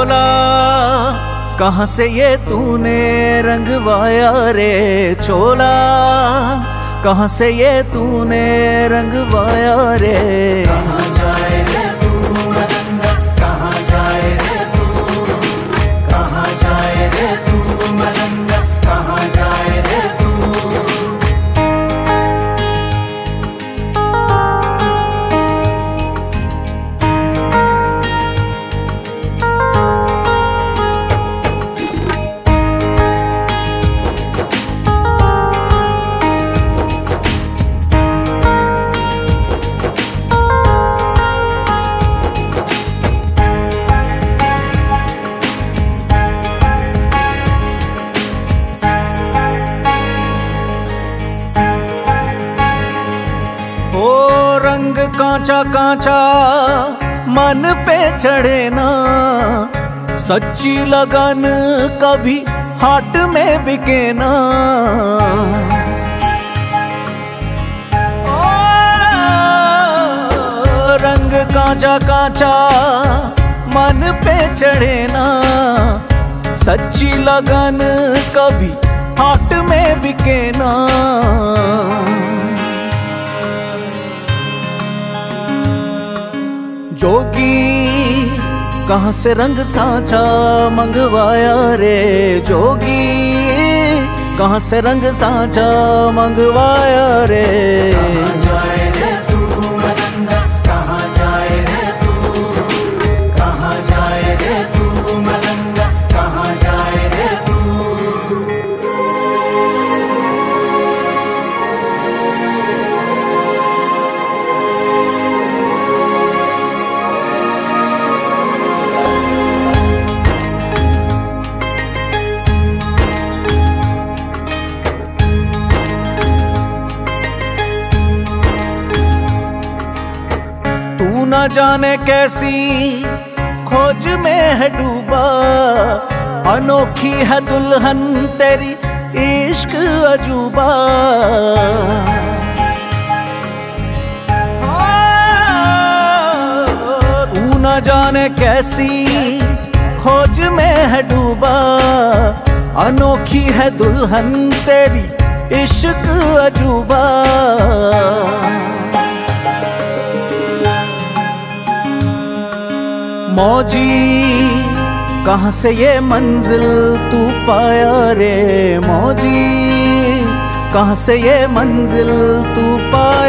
चोला कहाँ से ये तूने रंगवाया रे चोला, कहाँ से ये तूने रंगवाया रे। कहाँ जाए रे तू मलंगा, कहाँ जाए रे तू, कहाँ जाए रे तू मलंगा, कहाँ जाए रे तू। रंग कांचा कांचा मन पे चढ़े ना, सच्ची लगन कभी हाट में बिके ना। रंग कांचा कांचा मन पे चढ़े ना, सच्ची लगन कभी हाट में बिके ना। जोगी कहाँ से रंग सांचा मंगवाया रे जोगी, कहाँ से रंग सांचा मंगवाया रे। कहाँ जाए रे तू मलंगा, कहाँ जाए रे तू, कहाँ जाए रे तू मलंगा, कहाँ जाए रे तू। तू न जाने कैसी खोज में है डूबा, अनोखी है दुल्हन तेरी इश्क अजूबा। तू न जाने कैसी खोज में है डूबा, अनोखी है दुल्हन तेरी इश्क अजूबा। मौजी कहाँ से ये मंजिल तू पाया रे मौजी, कहाँ से ये मंजिल तू पाया।